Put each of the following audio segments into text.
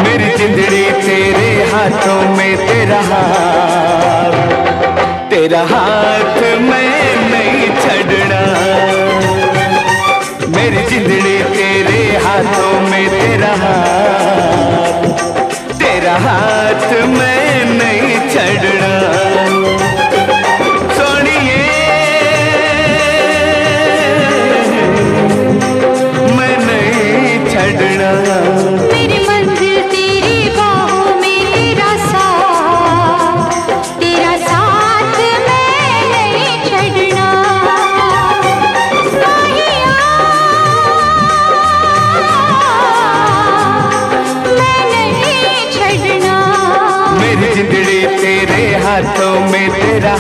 मेरी जिंदड़ी तेरे हाथों में, तेरा हाथ मैं नहीं छड़ना। मेरी जिंदड़ी तेरे हाथों में, तेरा हाथ मैं नहीं छड़ना। सोनिए मैं नहीं छड़ना। मेरी मंजिल तेरी बाहों में, तेरा साथ मैं नहीं छड़ना। साहिया मैं नहीं छड़ना। मेरी जिंदड़ी तेरे हाथों में, तेरा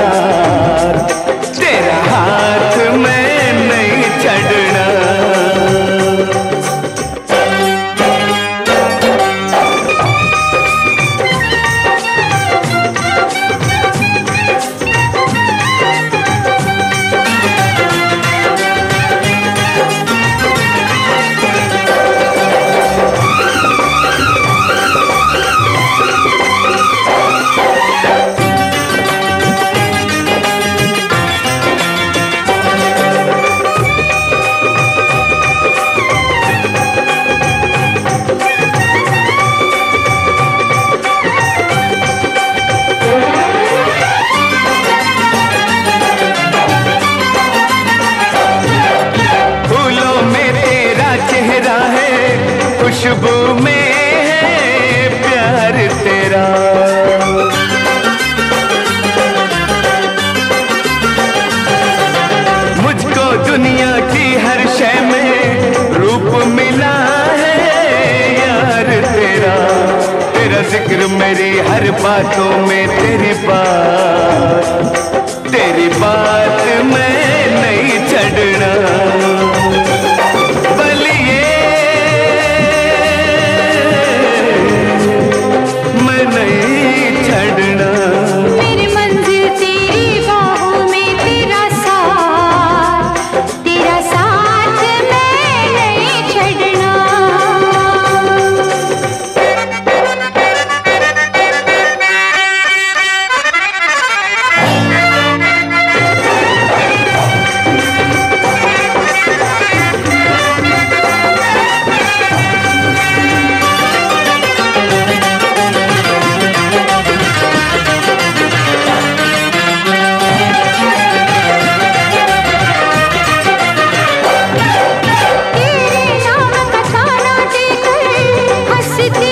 हाथ मैं नहीं छड़ना। खुशबू में है प्यार तेरा। मुझको दुनिया की हर शय में रूप मिला है यार तेरा। तेरा जिक्र मेरी हर बातों में, तेरी बात मैं नहीं छड़ना। मेरी मंजिल तेरी बाहों में, तेरा साथ मैं नहीं छड़ना। हंसते